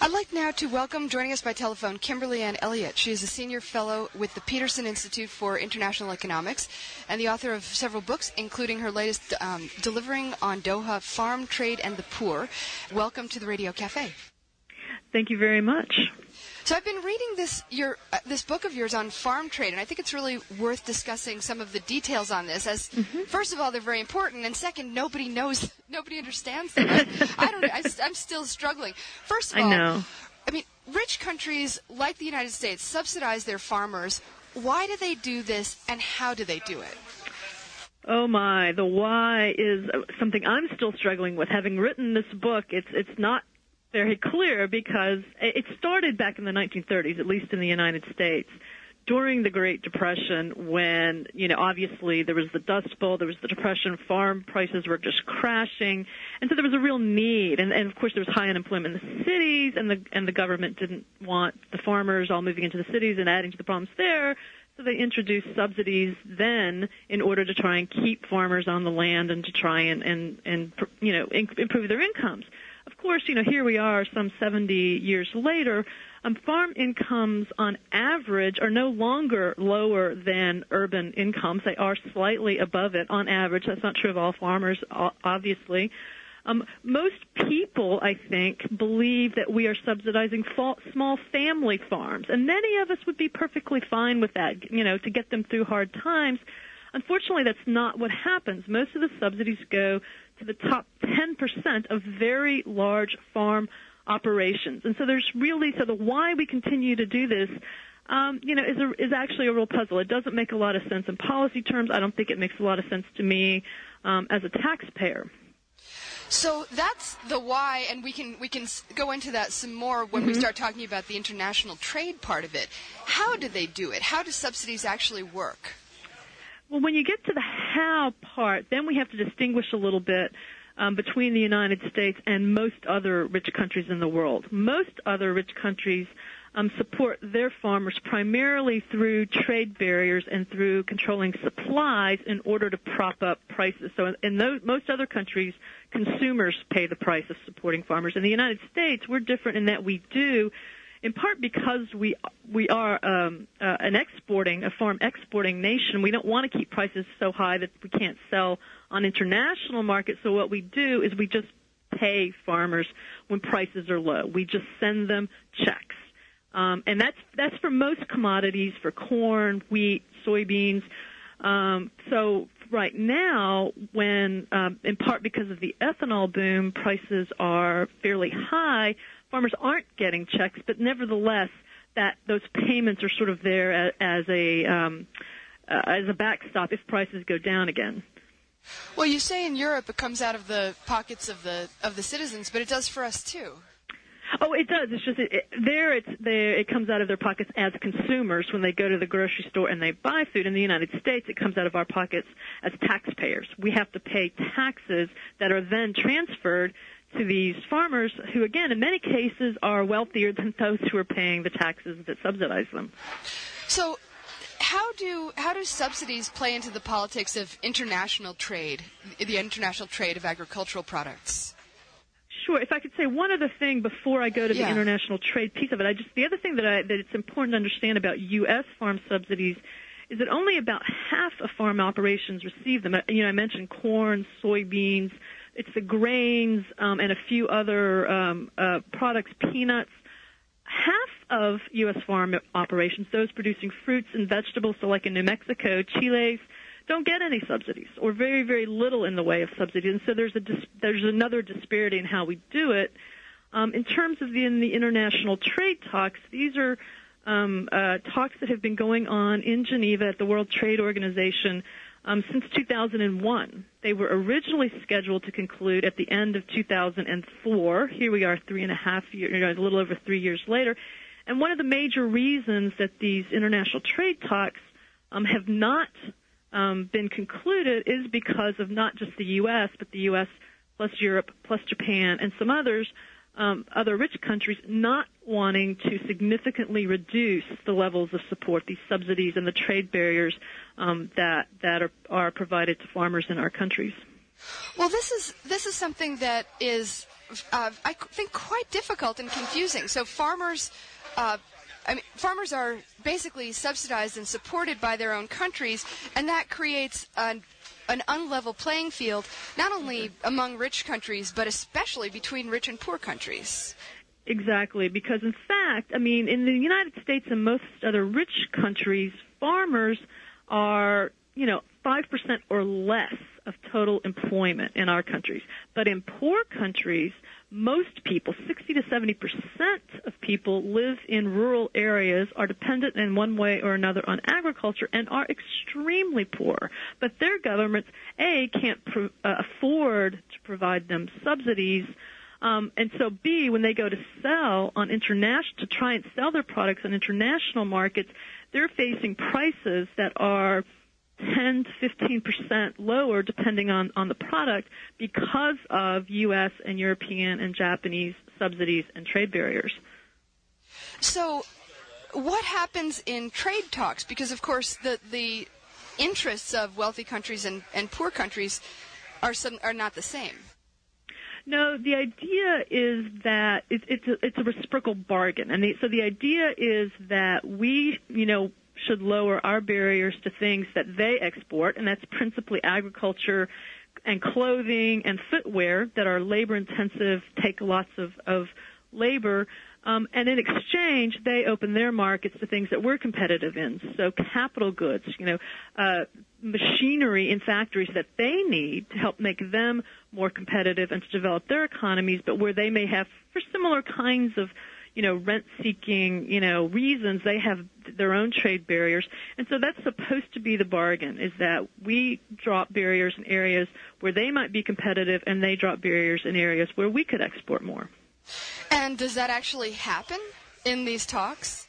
I'd like now to welcome, joining us by telephone, Kimberly Ann Elliott. She is a senior fellow with the Peterson Institute for International Economics and the author of several books, including her latest, Delivering on Doha, Farm, Trade, and the Poor. Welcome to the Radio Cafe. Thank you very much. So I've been reading this book of yours on farm trade, and I think it's really worth discussing some of the details on this. As first of all, they're very important, and second, nobody understands them. I'm still struggling. First of all, I mean, rich countries like the United States subsidize their farmers. Why do they do this, and how do they do it? Oh my, the why is something I'm still struggling with. Having written this book, it's not very clear because it started back in the 1930s, at least in the United States, during the Great Depression when, obviously there was the Dust Bowl, there was the Depression, farm prices were just crashing, and so there was a real need. And of course there was high unemployment in the cities, and the government didn't want the farmers all moving into the cities and adding to the problems there. So they introduced subsidies then in order to try and keep farmers on the land and to try and improve their incomes. Of course, here we are some 70 years later. Farm incomes on average are no longer lower than urban incomes. They are slightly above it on average. That's not true of all farmers, obviously. Most people, I think, believe that we are subsidizing small family farms, and many of us would be perfectly fine with that, to get them through hard times. Unfortunately, that's not what happens. Most of the subsidies go to the top 10% of very large farm operations. And so the why we continue to do this, is actually a real puzzle. It doesn't make a lot of sense in policy terms. I don't think it makes a lot of sense to me as a taxpayer. So that's the why, and we can go into that some more when we start talking about the international trade part of it. How do they do it? How do subsidies actually work? Well, when you get to the how part, then we have to distinguish a little bit between the United States and most other rich countries in the world. Most other rich countries support their farmers primarily through trade barriers and through controlling supplies in order to prop up prices. So in most other countries, consumers pay the price of supporting farmers. In the United States, we're different in that we do, in part because we are a farm exporting nation. We don't want to keep prices so high that we can't sell on international markets. So what we do is we just pay farmers when prices are low. We just send them checks. And that's for most commodities, for corn, wheat, soybeans. So right now, when in part because of the ethanol boom, prices are fairly high, farmers aren't getting checks, but nevertheless, those payments are sort of there as a backstop if prices go down again. Well, you say in Europe it comes out of the pockets of the citizens, but it does for us too. Oh, it does. It's just it comes out of their pockets as consumers when they go to the grocery store and they buy food. In the United States, it comes out of our pockets as taxpayers. We have to pay taxes that are then transferred to these farmers who, again, in many cases are wealthier than those who are paying the taxes that subsidize them. So how do subsidies play into the politics of international trade, the international trade of agricultural products? Sure. If I could say one other thing before I go to the international trade piece of it, the other thing that it's important to understand about U.S. farm subsidies is that only about half of farm operations receive them. I mentioned corn, soybeans. It's the grains and a few other products, peanuts. Half of U.S. farm operations, those producing fruits and vegetables, so like in New Mexico, chiles, don't get any subsidies or very, very little in the way of subsidies. And so there's another disparity in how we do it. In terms of the international trade talks, these are talks that have been going on in Geneva at the World Trade Organization since 2001. They were originally scheduled to conclude at the end of 2004. Here we are 3.5 years, a little over 3 years later. And one of the major reasons that these international trade talks have not been concluded is because of not just the U.S., but the U.S. plus Europe plus Japan and some others, other rich countries not wanting to significantly reduce the levels of support, these subsidies and the trade barriers that are provided to farmers in our countries. Well, this is something that is I think, quite difficult and confusing. So farmers are basically subsidized and supported by their own countries, and that creates an unlevel playing field, not only among rich countries, but especially between rich and poor countries. Exactly, because in fact, in the United States and most other rich countries, farmers are, 5% or less of total employment in our countries. But in poor countries, most people, 60 to 70% of people, live in rural areas, are dependent in one way or another on agriculture, and are extremely poor. But their governments, A, can't afford to provide them subsidies, and so B, when they go to to try and sell their products on international markets, they're facing prices that are 10 to 15% lower depending on the product because of U.S. and European and Japanese subsidies and trade barriers. So what happens in trade talks? Because, of course, the interests of wealthy countries and poor countries are not the same. No, the idea is that it's a reciprocal bargain. And so the idea is that we, should lower our barriers to things that they export, and that's principally agriculture and clothing and footwear that are labor-intensive, take lots of labor, and in exchange, they open their markets to things that we're competitive in. So capital goods, machinery in factories that they need to help make them more competitive and to develop their economies, but where they may have, for similar kinds of rent-seeking, reasons, they have their own trade barriers. And so that's supposed to be the bargain, is that we drop barriers in areas where they might be competitive, and they drop barriers in areas where we could export more. And does that actually happen in these talks?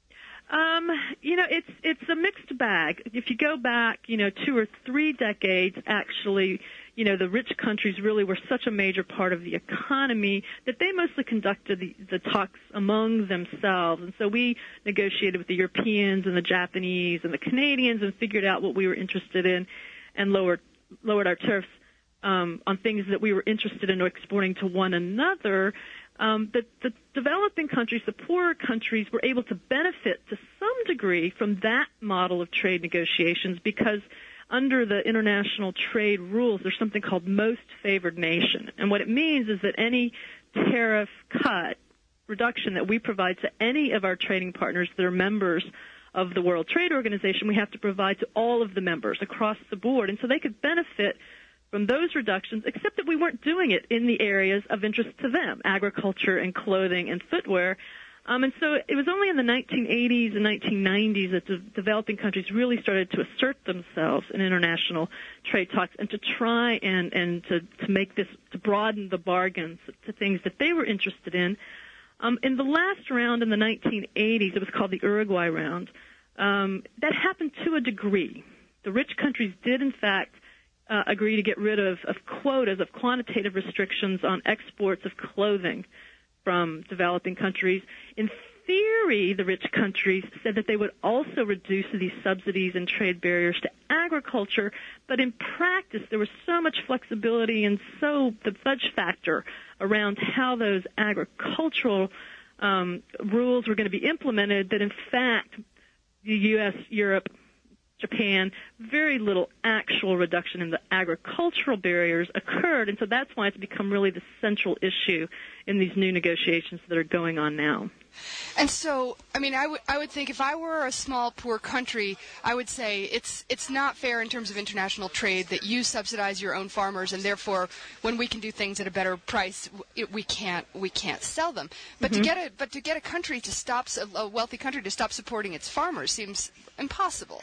It's a mixed bag. If you go back, 2 or 3 decades, actually, the rich countries really were such a major part of the economy that they mostly conducted the talks among themselves. And so we negotiated with the Europeans and the Japanese and the Canadians and figured out what we were interested in and lowered our tariffs on things that we were interested in exporting to one another. The developing countries, the poorer countries, were able to benefit to some degree from that model of trade negotiations because under the international trade rules, there's something called most favored nation. And what it means is that any tariff reduction that we provide to any of our trading partners that are members of the World Trade Organization, we have to provide to all of the members across the board. And so they could benefit from those reductions, except that we weren't doing it in the areas of interest to them, agriculture and clothing and footwear. And so it was only in the 1980s and 1990s that the developing countries really started to assert themselves in international trade talks and to try and to make this, to broaden the bargains to things that they were interested in. In the last round in the 1980s, it was called the Uruguay round, that happened to a degree. The rich countries did, in fact, agree to get rid of quotas, of quantitative restrictions on exports of clothing from developing countries. In theory, the rich countries said that they would also reduce these subsidies and trade barriers to agriculture, but in practice there was so much flexibility and so the fudge factor around how those agricultural rules were going to be implemented that in fact the U.S., Europe, Japan, very little actual reduction in the agricultural barriers occurred, and so that's why it's become really the central issue in these new negotiations that are going on now. And so, I would think if I were a small, poor country, I would say it's not fair in terms of international trade that you subsidize your own farmers, and therefore, when we can do things at a better price, we can't sell them. But to get a country to stop, a wealthy country to stop supporting its farmers seems impossible.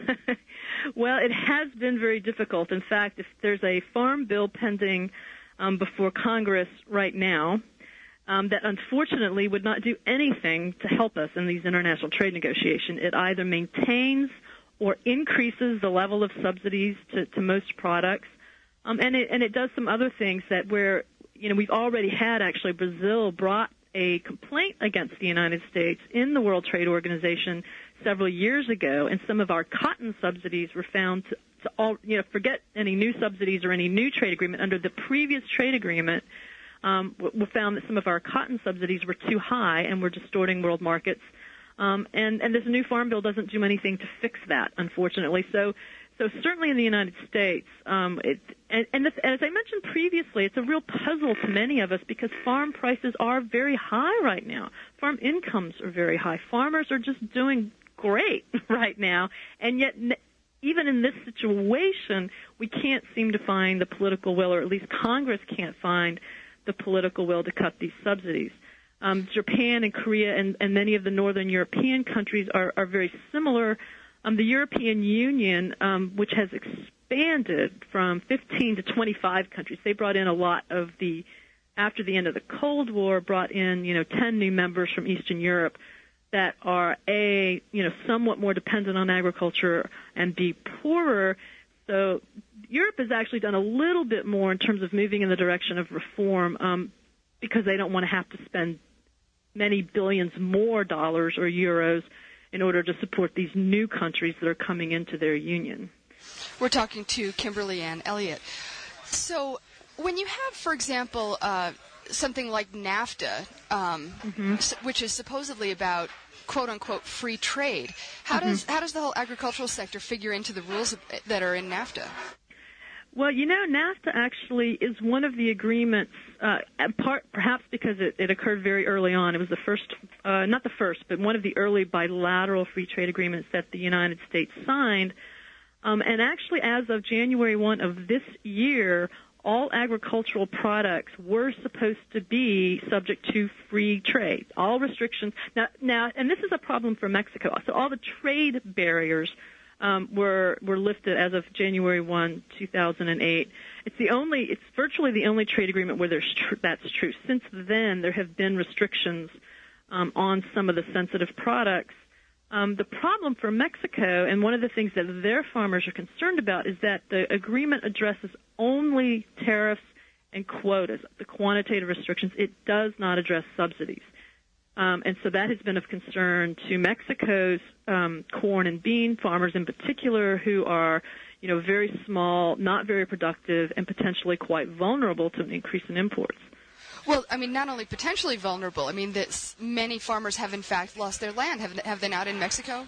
Well, it has been very difficult. In fact, if there's a farm bill pending before Congress right now, that unfortunately would not do anything to help us in these international trade negotiations. It either maintains or increases the level of subsidies to most products, and it does some other things that where we've already had actually Brazil brought a complaint against the United States in the World Trade Organization several years ago, and some of our cotton subsidies were found to forget any new subsidies or any new trade agreement under the previous trade agreement. We found that some of our cotton subsidies were too high and were distorting world markets. And this new farm bill doesn't do anything to fix that, unfortunately. So certainly in the United States, as I mentioned previously, it's a real puzzle to many of us because farm prices are very high right now. Farm incomes are very high. Farmers are just doing great right now, and yet even in this situation, we can't seem to find the political will, or at least Congress can't find the political will to cut these subsidies. Japan and Korea and many of the northern European countries are very similar. The European Union, which has expanded from 15 to 25 countries, they brought in a lot of after the end of the Cold War, brought in, 10 new members from Eastern Europe that are somewhat more dependent on agriculture and B, poorer. So Europe has actually done a little bit more in terms of moving in the direction of reform, because they don't want to have to spend many billions more dollars or euros in order to support these new countries that are coming into their union. We're talking to Kimberly Ann Elliott. So when you have, for example, something like NAFTA, which is supposedly about quote-unquote free trade, how does the whole agricultural sector figure into the rules that are in NAFTA? Well, NAFTA actually is one of the agreements, perhaps because it occurred very early on. It was the first, not the first, but one of the early bilateral free trade agreements that the United States signed. And actually, as of January 1 of this year, all agricultural products were supposed to be subject to free trade. All restrictions. Now, and this is a problem for Mexico. So all the trade barriers were lifted as of January 1, 2008. It's virtually the only trade agreement where that's true. Since then, there have been restrictions on some of the sensitive products. The problem for Mexico, and one of the things that their farmers are concerned about, is that the agreement addresses only tariffs and quotas, the quantitative restrictions. It does not address subsidies. And so that has been of concern to Mexico's corn and bean farmers in particular, who are, very small, not very productive, and potentially quite vulnerable to an increase in imports. Well, not only potentially vulnerable, that many farmers have in fact lost their land. Have they not in Mexico?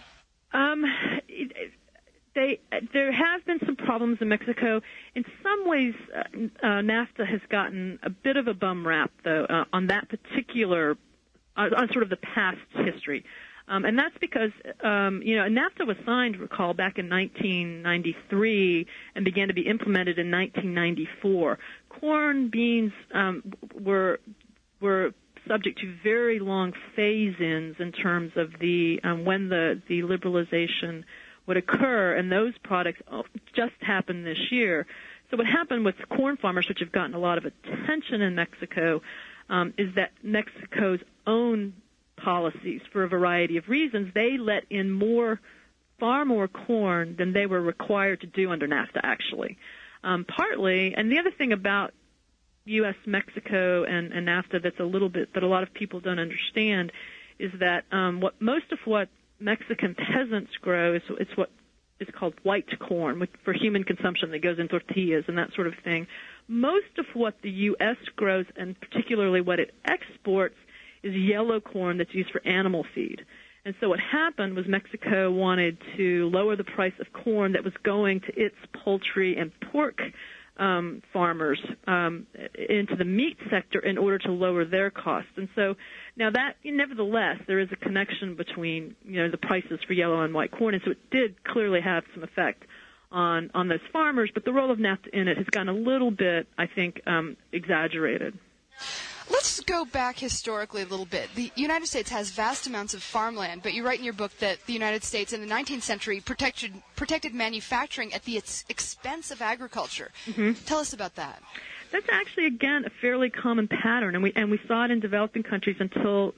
There have been some problems in Mexico. In some ways, NAFTA has gotten a bit of a bum rap, though, on that particular on sort of the past history. And that's because, NAFTA was signed, recall, back in 1993 and began to be implemented in 1994. Corn, beans were subject to very long phase-ins in terms of when the liberalization would occur, and those products just happened this year. So what happened with corn farmers, which have gotten a lot of attention in Mexico, is that Mexico's own policies, for a variety of reasons, they let in far more corn than they were required to do under NAFTA, actually. Partly, and the other thing about U.S., Mexico, and NAFTA that a lot of people don't understand is that most of what Mexican peasants grow is what is called white corn for human consumption that goes in tortillas and that sort of thing. Most of what the U.S. grows, and particularly what it exports, is yellow corn that's used for animal feed. And so what happened was Mexico wanted to lower the price of corn that was going to its poultry and pork farmers into the meat sector in order to lower their costs. And so now that, nevertheless, there is a connection between, the prices for yellow and white corn, and so it did clearly have some effect on those farmers, but the role of NAFTA in it has gotten a little bit, I think, exaggerated. Let's go back historically a little bit. The United States has vast amounts of farmland, but you write in your book that the United States in the 19th century protected manufacturing at the expense of agriculture. Mm-hmm. Tell us about that. That's actually, again, a fairly common pattern, and we saw it in developing countries until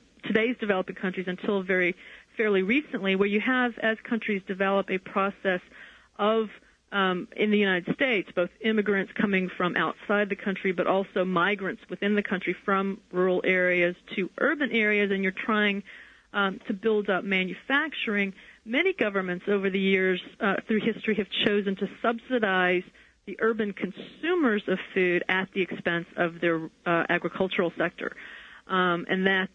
fairly recently, where you have, as countries develop, a process of in the United States, both immigrants coming from outside the country, but also migrants within the country from rural areas to urban areas, and you're trying to build up manufacturing. Many governments over the years through history have chosen to subsidize the urban consumers of food at the expense of their agricultural sector. And that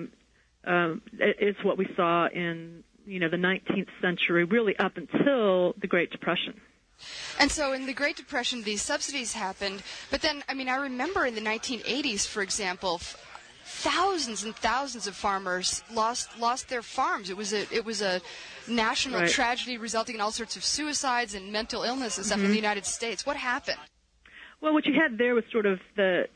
is what we saw in, the 19th century, really up until the Great Depression. And so in the Great Depression, these subsidies happened. But then, I remember in the 1980s, for example, thousands and thousands of farmers lost their farms. It was a national tragedy resulting in all sorts of suicides and mental illness and stuff in the United States. What happened? Well, what you had there was sort of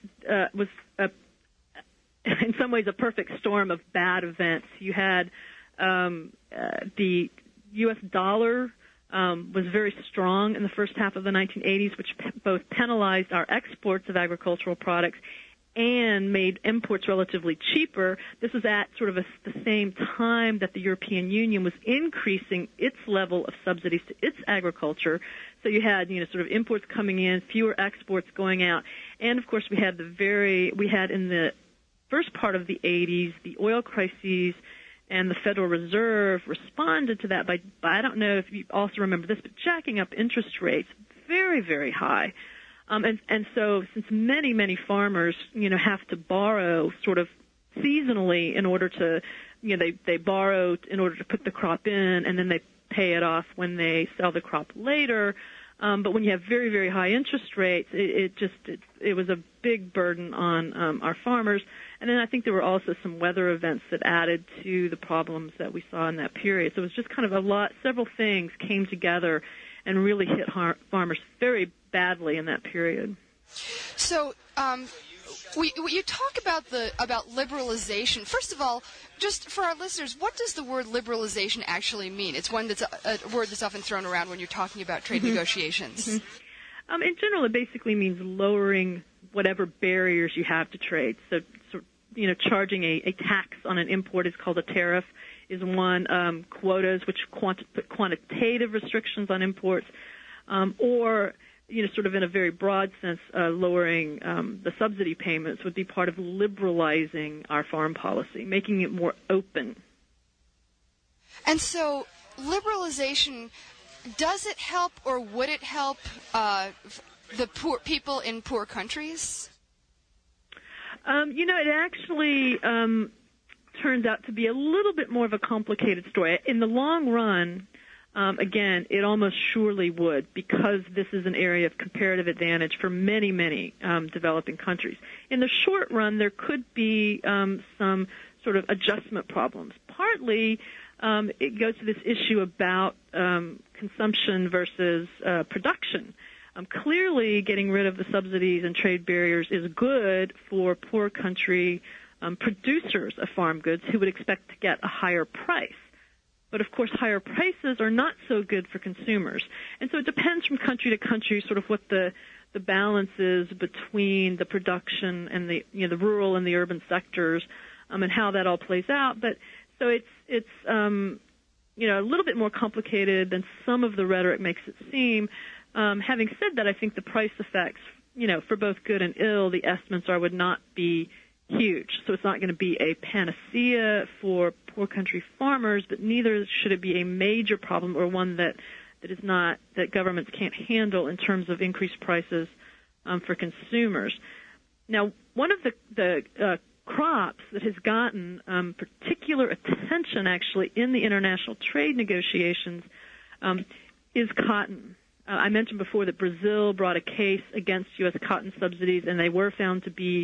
in some ways a perfect storm of bad events. You had the U.S. dollar was very strong in the first half of the 1980s, which both penalized our exports of agricultural products and made imports relatively cheaper. This was at sort of the same time that the European Union was increasing its level of subsidies to its agriculture. So you had, sort of imports coming in, fewer exports going out. And of course we had in the first part of the 80s, the oil crises, and the Federal Reserve responded to that by I don't know if you also remember this, but jacking up interest rates very, very high. And so since many, many farmers, have to borrow sort of seasonally in order to, they borrow in order to put the crop in, and then they pay it off when they sell the crop later. But when you have very, very high interest rates, it was a big burden on our farmers. And then I think there were also some weather events that added to the problems that we saw in that period. So it was just kind of several things came together and really hit farmers very badly in that period. So you talk about liberalization. First of all, just for our listeners, what does the word liberalization actually mean? It's a word that's often thrown around when you're talking about trade negotiations. In general, it basically means lowering whatever barriers you have to trade. So charging a tax on an import is called a tariff, is one. Quotas, which put quantitative restrictions on imports, or sort of in a very broad sense, lowering the subsidy payments would be part of liberalizing our farm policy, making it more open. And so liberalization, does it help or would it help the poor people in poor countries? It actually turns out to be a little bit more of a complicated story. In the long run, again, it almost surely would, because this is an area of comparative advantage for many, many developing countries. In the short run, there could be some sort of adjustment problems. Partly, it goes to this issue about consumption versus production. Clearly, getting rid of the subsidies and trade barriers is good for poor country producers of farm goods who would expect to get a higher price. But, of course, higher prices are not so good for consumers. And so it depends from country to country sort of what the balance is between the production and the rural and the urban sectors, and how that all plays out. But so it's a little bit more complicated than some of the rhetoric makes it seem. Having said that, I think the price effects, for both good and ill, the estimates would not be huge. So it's not going to be a panacea for poor country farmers, but neither should it be a major problem or one that governments can't handle in terms of increased prices for consumers. Now, one of the crops that has gotten particular attention actually in the international trade negotiations is cotton. I mentioned before that Brazil brought a case against U.S. cotton subsidies, and they were found to be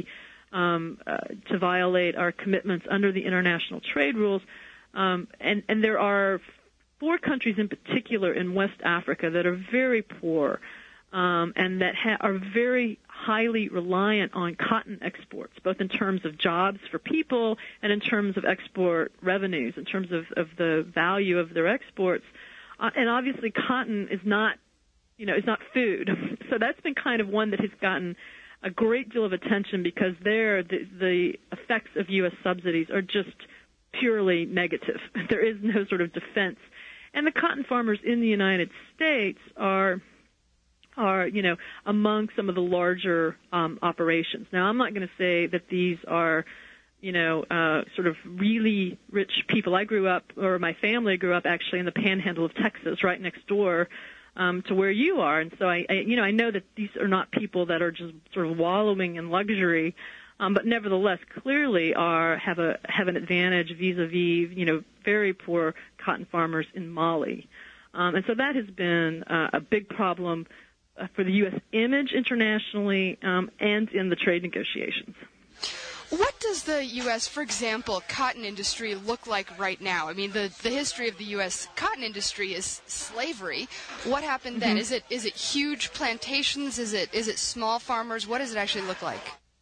to violate our commitments under the international trade rules. And there are 4 countries in particular in West Africa that are very poor and that are very highly reliant on cotton exports, both in terms of jobs for people and in terms of export revenues, in terms of the value of their exports. And obviously cotton is not food. So that's been kind of one that has gotten a great deal of attention, because there the effects of U.S. subsidies are just purely negative. There is no sort of defense. And the cotton farmers in the United States are among some of the larger operations. Now, I'm not going to say that these are sort of really rich people. My family grew up actually in the panhandle of Texas, right next door to where you are. And so I know that these are not people that are just sort of wallowing in luxury, but nevertheless clearly have an advantage vis-a-vis, very poor cotton farmers in Mali. And so that has been a big problem for the U.S. image internationally and in the trade negotiations. What does the U.S., for example, cotton industry look like right now? I mean, the history of the U.S. cotton industry is slavery. What happened then? Is it huge plantations? Is it small farmers? What does it actually look like?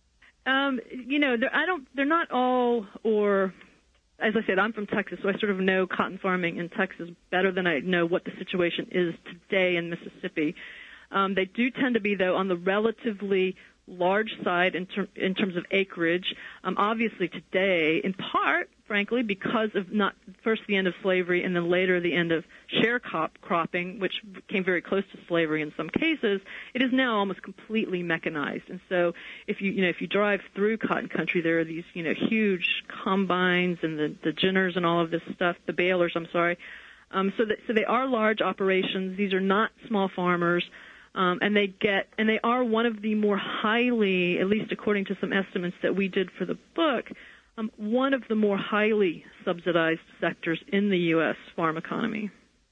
They're not all, or as I said, I'm from Texas, so I sort of know cotton farming in Texas better than I know what the situation is today in Mississippi. They do tend to be, though, on the relatively large side in terms of acreage. Obviously today, in part, frankly, because of not first the end of slavery and then later the end of sharecropping, which came very close to slavery in some cases, it is now almost completely mechanized. And so if you drive through cotton country, there are these, huge combines and the ginners and all of this stuff, the balers, so they are large operations. These are not small farmers. And they are one of the more highly, at least according to some estimates that we did for the book, one of the more highly subsidized sectors in the U.S. farm economy.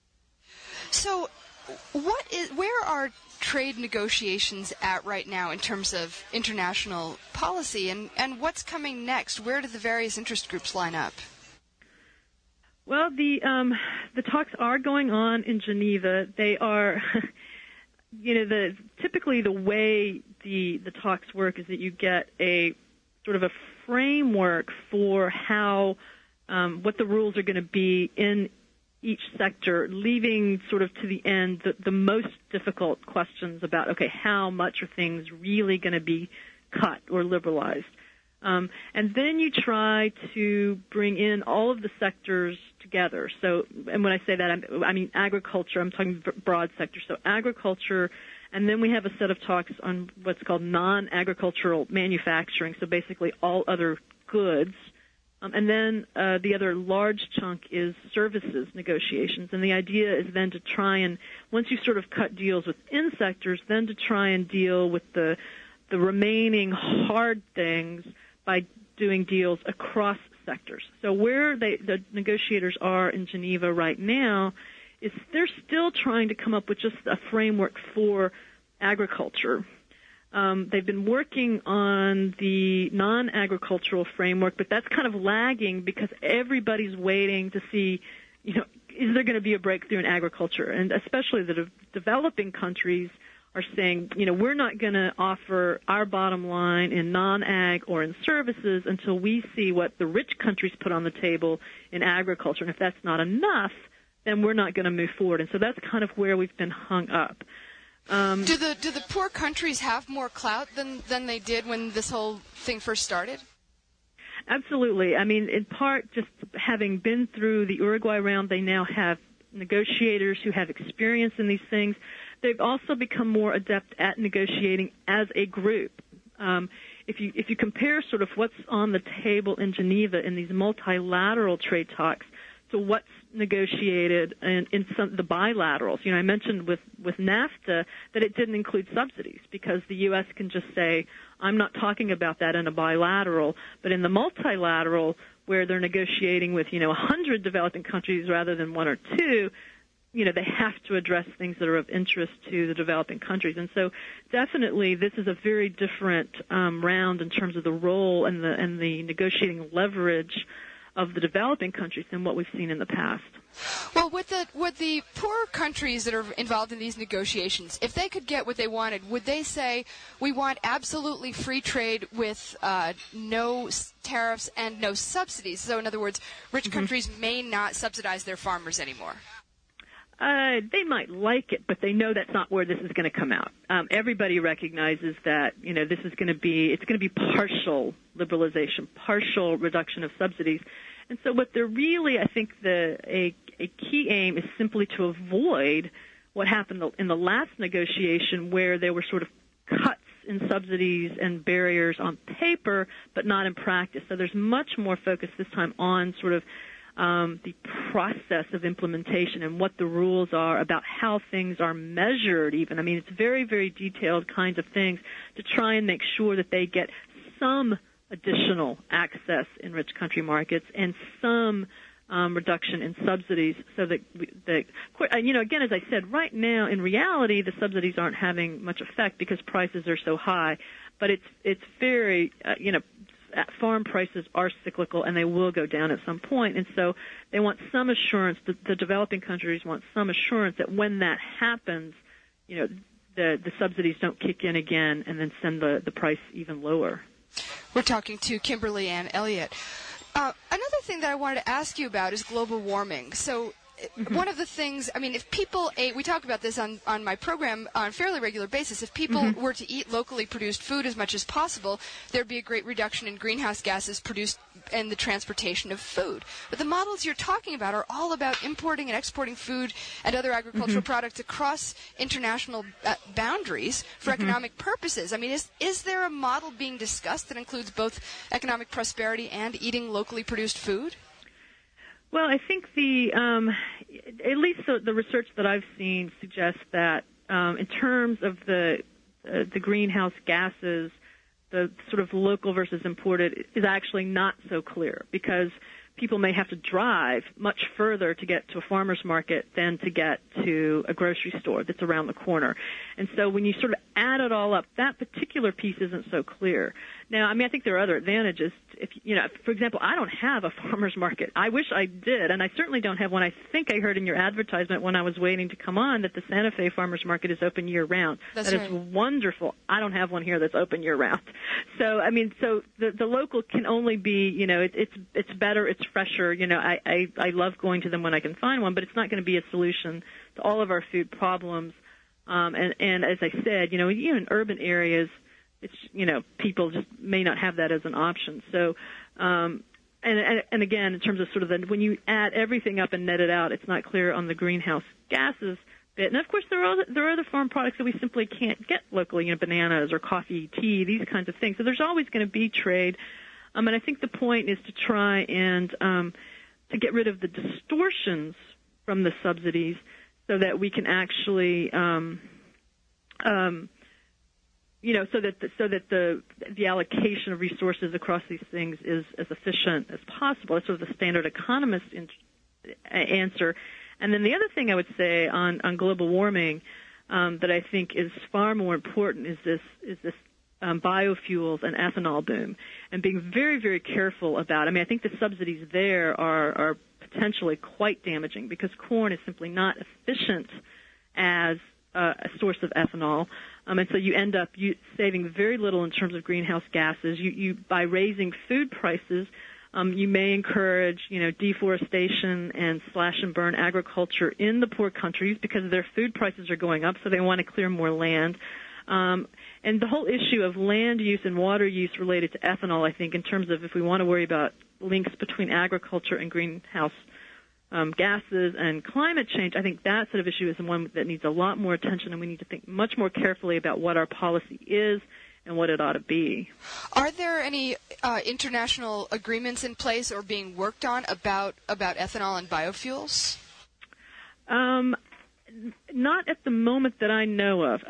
So where are trade negotiations at right now in terms of international policy, and what's coming next? Where do the various interest groups line up? Well, the talks are going on in Geneva. They are... typically the way the talks work is that you get a sort of a framework for how what the rules are going to be in each sector, leaving sort of to the end the most difficult questions about, okay, how much are things really going to be cut or liberalized? And then you try to bring in all of the sectors together. So, and when I say that, I mean agriculture. I'm talking broad sectors. So agriculture, and then we have a set of talks on what's called non-agricultural manufacturing. So basically all other goods. And then the other large chunk is services negotiations. And the idea is then to try and, once you sort of cut deals within sectors, then to try and deal with the remaining hard things by doing deals across sectors. So where the negotiators are in Geneva right now is they're still trying to come up with just a framework for agriculture. They've been working on the non-agricultural framework, but that's kind of lagging because everybody's waiting to see, is there going to be a breakthrough in agriculture? And especially the developing countries are saying, we're not going to offer our bottom line in non-ag or in services until we see what the rich countries put on the table in agriculture. And if that's not enough, then we're not going to move forward. And so that's kind of where we've been hung up. Do the poor countries have more clout than they did when this whole thing first started? Absolutely. I mean, in part, just having been through the Uruguay round, they now have negotiators who have experience in these things. They've also become more adept at negotiating as a group. If you compare sort of what's on the table in Geneva in these multilateral trade talks to what's negotiated in some of the bilaterals, I mentioned with NAFTA that it didn't include subsidies because the U.S. can just say, I'm not talking about that in a bilateral, but in the multilateral where they're negotiating with 100 developing countries rather than one or two, they have to address things that are of interest to the developing countries. And so definitely this is a very different round in terms of the role and the negotiating leverage of the developing countries than what we've seen in the past. Well, would the poor countries that are involved in these negotiations, if they could get what they wanted, would they say, we want absolutely free trade with no tariffs and no subsidies? So in other words, rich countries may not subsidize their farmers anymore. They might like it, but they know that's not where this is going to come out. Everybody recognizes that, this is going to be partial liberalization, partial reduction of subsidies. And so what they're really, I think a key aim is simply to avoid what happened in the last negotiation where there were sort of cuts in subsidies and barriers on paper, but not in practice. So there's much more focus this time on sort of the process of implementation and what the rules are about how things are measured even. I mean, it's very, very detailed kinds of things to try and make sure that they get some additional access in rich country markets and some reduction in subsidies so that, again, as I said, right now, in reality, the subsidies aren't having much effect because prices are so high. But it's very, farm prices are cyclical and they will go down at some point. And so they want some assurance, the developing countries want some assurance that when that happens, the subsidies don't kick in again and then send the price even lower. We're talking to Kimberly Ann Elliott. Another thing that I wanted to ask you about is global warming. So one of the things, if people ate, we talk about this on my program on a fairly regular basis, if people were to eat locally produced food as much as possible, there'd be a great reduction in greenhouse gases produced in the transportation of food. But the models you're talking about are all about importing and exporting food and other agricultural products across international boundaries for economic purposes. Is there a model being discussed that includes both economic prosperity and eating locally produced food? Well, I think at least the research that I've seen suggests that in terms of the greenhouse gases, the sort of local versus imported is actually not so clear because people may have to drive much further to get to a farmer's market than to get to a grocery store that's around the corner. And so when you sort of add it all up, that particular piece isn't so clear. Now, I think there are other advantages. For example, I don't have a farmer's market. I wish I did, and I certainly don't have one. I think I heard in your advertisement when I was waiting to come on that the Santa Fe Farmer's Market is open year-round. That is wonderful. I don't have one here that's open year-round. So, the local can only be, it's better, it's fresher. I love going to them when I can find one, but it's not going to be a solution to all of our food problems. And as I said, even in urban areas, it's, people just may not have that as an option. So, and again, in terms of sort of when you add everything up and net it out, it's not clear on the greenhouse gases bit. And of course, there are other farm products that we simply can't get locally, bananas or coffee, tea, these kinds of things. So there's always going to be trade. And I think the point is to try and to get rid of the distortions from the subsidies so that we can actually so that the allocation of resources across these things is as efficient as possible. That's sort of the standard economist answer. And then the other thing I would say on global warming that I think is far more important is this biofuels and ethanol boom, and being very, very careful about. I think the subsidies there are potentially quite damaging because corn is simply not efficient as a source of ethanol. And so you end up saving very little in terms of greenhouse gases. You by raising food prices, you may encourage, deforestation and slash and burn agriculture in the poor countries because their food prices are going up, so they want to clear more land. And the whole issue of land use and water use related to ethanol, I think, in terms of if we want to worry about links between agriculture and greenhouse gases and climate change, I think that sort of issue is the one that needs a lot more attention, and we need to think much more carefully about what our policy is and what it ought to be. Are there any international agreements in place or being worked on about ethanol and biofuels? Not at the moment that I know of.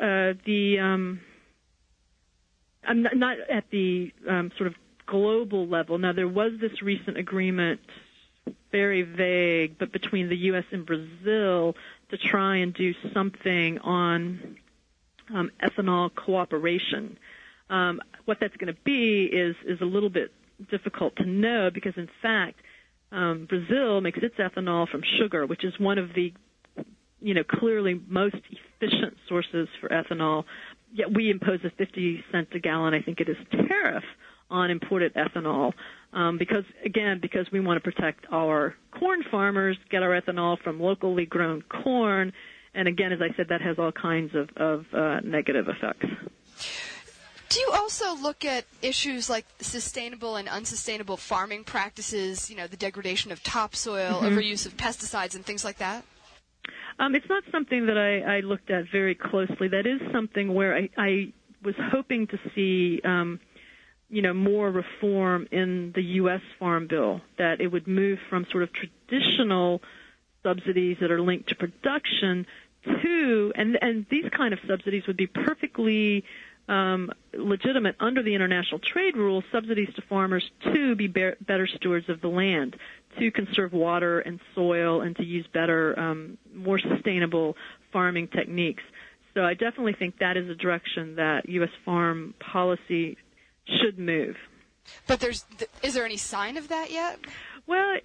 I'm not at the sort of global level. Now, there was this recent agreement, very vague, but between the U.S. and Brazil to try and do something on ethanol cooperation. What that's going to be is a little bit difficult to know because, in fact, Brazil makes its ethanol from sugar, which is one of the clearly most efficient sources for ethanol. Yet we impose a 50 cents a gallon, I think it is, tariff on imported ethanol because we want to protect our corn farmers, get our ethanol from locally grown corn, and again, as I said, that has all kinds of negative effects. Do you also look at issues like sustainable and unsustainable farming practices, the degradation of topsoil, overuse of pesticides, and things like that? It's not something that I looked at very closely. That is something where I was hoping to see more reform in the U.S. Farm Bill, that it would move from sort of traditional subsidies that are linked to production to, and these kind of subsidies would be perfectly legitimate under the international trade rules, subsidies to farmers to be better stewards of the land, to conserve water and soil, and to use better, more sustainable farming techniques. So I definitely think that is a direction that U.S. farm policy should move. But is there any sign of that yet? Well,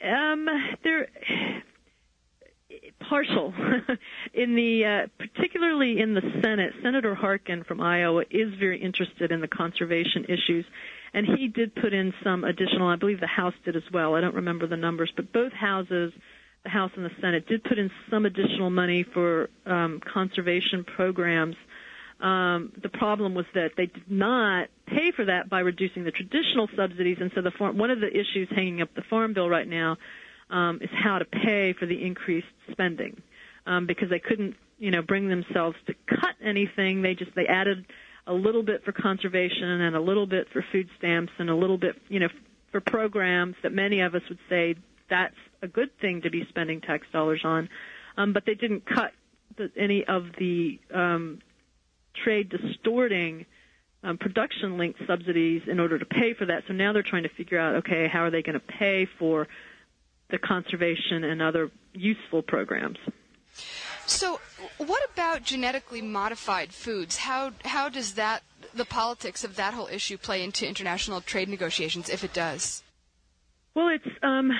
partial. Particularly in the Senate, Senator Harkin from Iowa is very interested in the conservation issues, and he did put in some additional, I believe the House did as well, I don't remember the numbers, but both houses, the House and the Senate, did put in some additional money for conservation programs. The problem was that they did not pay for that by reducing the traditional subsidies, and so one of the issues hanging up the Farm Bill right now is how to pay for the increased spending, because they couldn't, bring themselves to cut anything. They added a little bit for conservation and a little bit for food stamps and a little bit, for programs that many of us would say that's a good thing to be spending tax dollars on, but they didn't cut any of the trade distorting production-linked subsidies in order to pay for that. So now they're trying to figure out, okay, how are they going to pay for the conservation and other useful programs. So what about genetically modified foods? How does the politics of that whole issue play into international trade negotiations, if it does? Well, it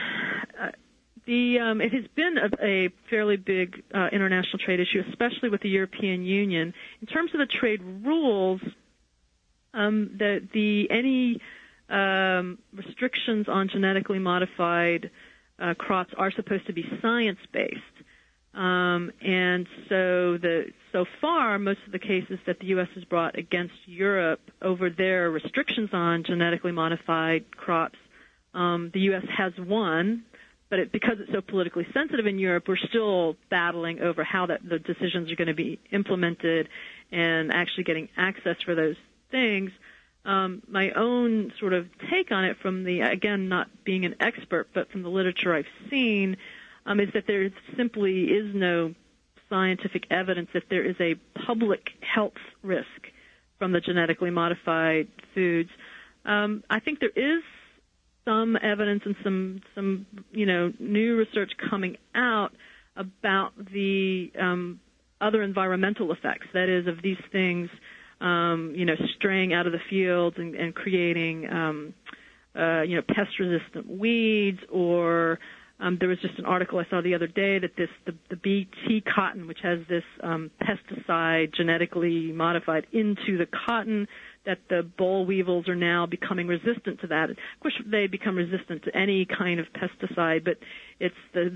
has been a fairly big international trade issue, especially with the European Union. In terms of the trade rules, any restrictions on genetically modified crops are supposed to be science-based. And so far, most of the cases that the U.S. has brought against Europe over their restrictions on genetically modified crops, the U.S. has won, but because it's so politically sensitive in Europe, we're still battling over how the decisions are going to be implemented and actually getting access for those things. My own sort of take on it from again, not being an expert, but from the literature I've seen, is that there simply is no scientific evidence that there is a public health risk from the genetically modified foods. I think there is some evidence and some new research coming out about the other environmental effects, that is, of these things, straying out of the fields and creating, pest-resistant weeds, or there was just an article I saw the other day that the BT cotton, which has this pesticide genetically modified into the cotton, that the boll weevils are now becoming resistant to that. Of course, they become resistant to any kind of pesticide, but it's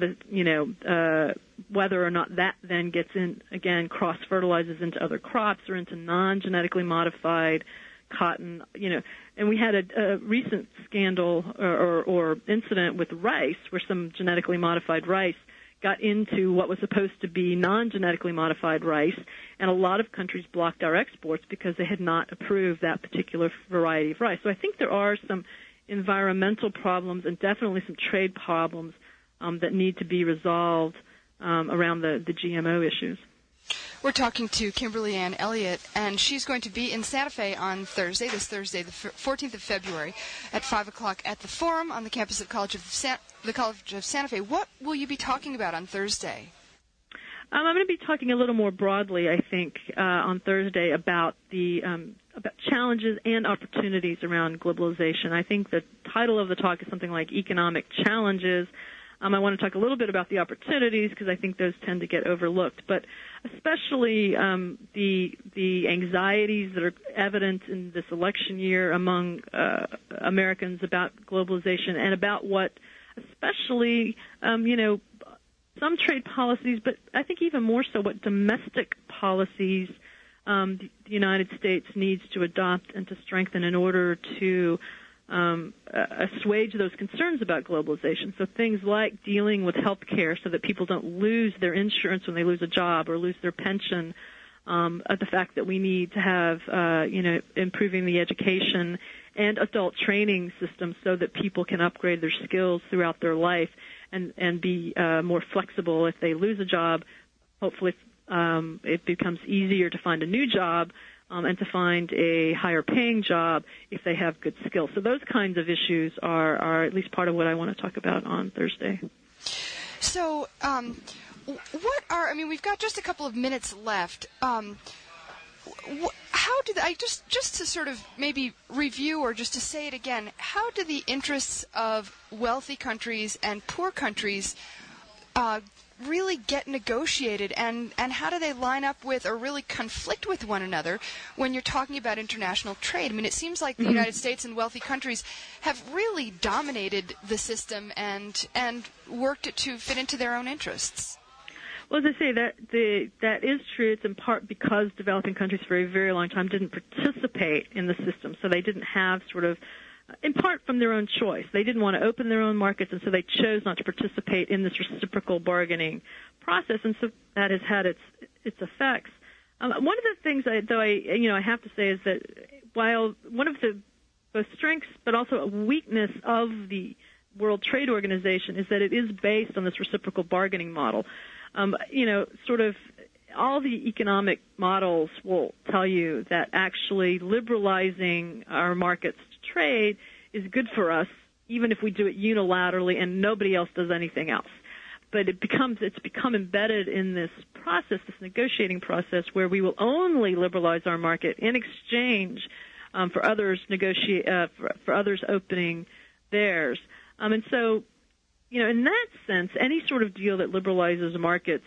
whether or not that then gets in, again, cross-fertilizes into other crops or into non-genetically modified cotton, and we had a recent scandal or incident with rice where some genetically modified rice got into what was supposed to be non-genetically modified rice, and a lot of countries blocked our exports because they had not approved that particular variety of rice. So I think there are some environmental problems and definitely some trade problems that need to be resolved around the GMO issues. We're talking to Kimberly Ann Elliott, and she's going to be in Santa Fe on Thursday, the 14th of February, at 5 o'clock at the Forum on the campus of the College of Santa Fe. What will you be talking about on Thursday? I'm going to be talking a little more broadly, I think, on Thursday about about challenges and opportunities around globalization. I think the title of the talk is something like Economic Challenges. I want to talk a little bit about the opportunities because I think those tend to get overlooked, but especially the anxieties that are evident in this election year among Americans about globalization and about what, especially, some trade policies, but I think even more so what domestic policies the United States needs to adopt and to strengthen in order to assuage those concerns about globalization. So things like dealing with health care so that people don't lose their insurance when they lose a job or lose their pension, the fact that we need to have, improving the education and adult training systems so that people can upgrade their skills throughout their life and be more flexible if they lose a job. Hopefully it becomes easier to find a new job and to find a higher paying job if they have good skills. So those kinds of issues are at least part of what I want to talk about on Thursday. So we've got just a couple of minutes left. How do just to sort of maybe review or just to say it again, how do the interests of wealthy countries and poor countries really get negotiated, and how do they line up with or really conflict with one another when you're talking about international trade? I mean, it seems like the United States and wealthy countries have really dominated the system and worked it to fit into their own interests. Well, as I say, that is true. It's in part because developing countries for a very long time didn't participate in the system, so they didn't have sort of, in part from their own choice. They didn't want to open their own markets, and so they chose not to participate in this reciprocal bargaining process, and so that has had its effects. One of the things I have to say is that while one of the both strengths but also a weakness of the World Trade Organization is that it is based on this reciprocal bargaining model. Sort of all the economic models will tell you that actually liberalizing our markets to trade is good for us, even if we do it unilaterally and nobody else does anything else. But it's become embedded in this process, this negotiating process, where we will only liberalize our market in exchange for others for others opening theirs. And so, in that sense, any sort of deal that liberalizes markets,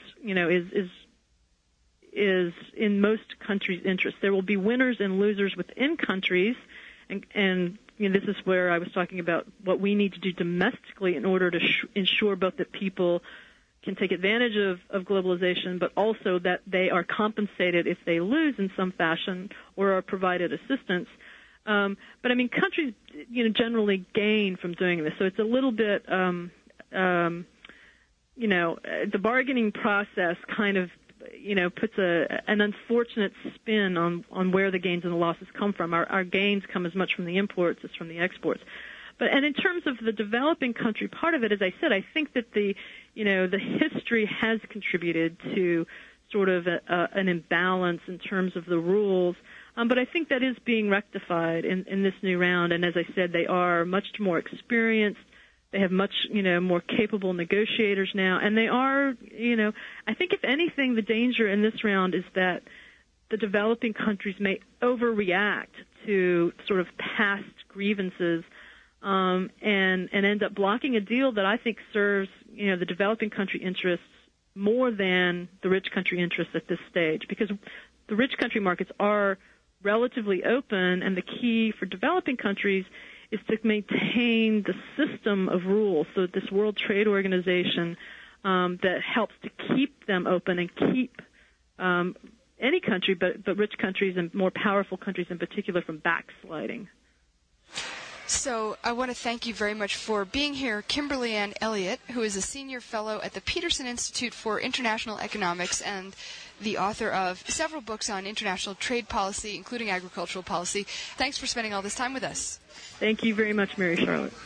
is in most countries' interest. There will be winners and losers within countries, and this is where I was talking about what we need to do domestically in order to ensure both that people can take advantage of globalization, but also that they are compensated if they lose in some fashion or are provided assistance. But countries, generally gain from doing this. So it's a little bit, the bargaining process kind of, puts an unfortunate spin on where the gains and the losses come from. Our gains come as much from the imports as from the exports. And in terms of the developing country part of it, as I said, I think that the history has contributed to sort of an imbalance in terms of the rules. But I think that is being rectified in this new round. And as I said, they are much more experienced. They have much, more capable negotiators now. And they are, I think if anything, the danger in this round is that the developing countries may overreact to sort of past grievances and end up blocking a deal that I think serves, the developing country interests more than the rich country interests at this stage. Because the rich country markets are relatively open, and the key for developing countries is to maintain the system of rules, so this World Trade Organization that helps to keep them open and keep any country, but rich countries and more powerful countries in particular, from backsliding. So I want to thank you very much for being here, Kimberly Ann Elliott, who is a senior fellow at the Peterson Institute for International Economics and the author of several books on international trade policy, including agricultural policy. Thanks for spending all this time with us. Thank you very much, Mary Charlotte.